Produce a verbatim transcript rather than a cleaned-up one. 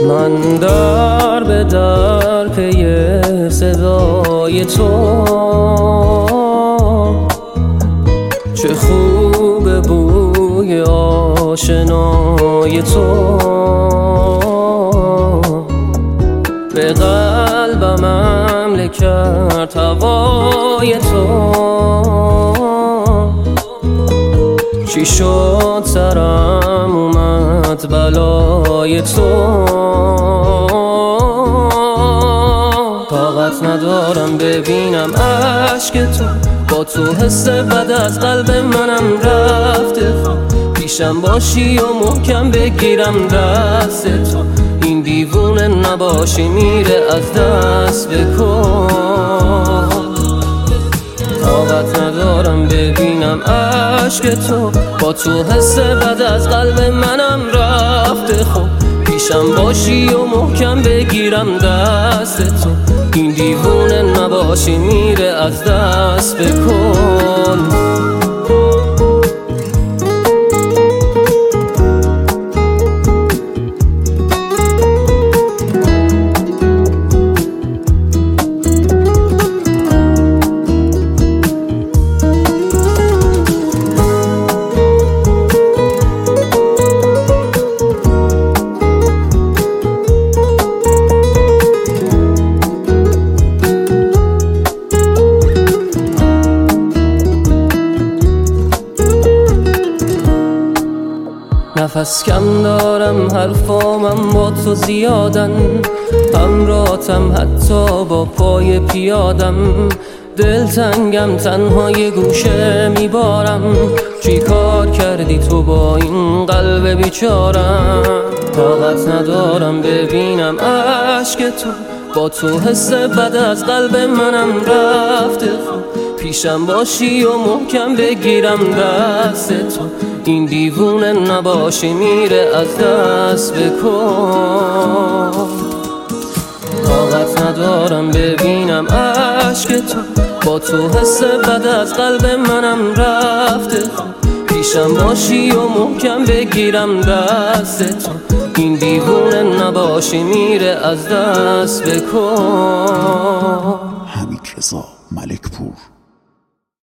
من در به در پی صدای تو، چه خوب بوی آشنای تو، به قلبم حمله کرد هوای تو. چی شد سرم اومد بلای تو، طاقت ندارم ببینم عشق تو، با تو حس بد از قلب منم رفته. پیشم باشی و محکم بگیرم دست تو، این دیوونه نباشی میره از دست بکن. طاقت ندارم ببینم عشق تو، با تو حس بد از قلب منم رفته. خب پیشم باشی و محکم بگیرم دست تو، این دیوونه نباشی میره از دست بکن. نفس کم دارم، حرفامم با تو زیادن، همراهتم حتی با پای پیادم. دلتنگم تنها یه گوشه میبارم، چی کار کردی تو با این قلب بیچارم؟ طاقت ندارم ببینم عشق تو، با تو حس بد از قلب منم رفته. پیشم باشی و محکم بگیرم دست تو، این دیوونه نباشی میره از دست بکن. طاقت ندارم ببینم عشق تو، با تو حس بد از قلب منم رفته. پیشم باشی و محکم بگیرم دست تو، این دیوونه نباشی میره از دست بکن. حمیدرضا ملکپور.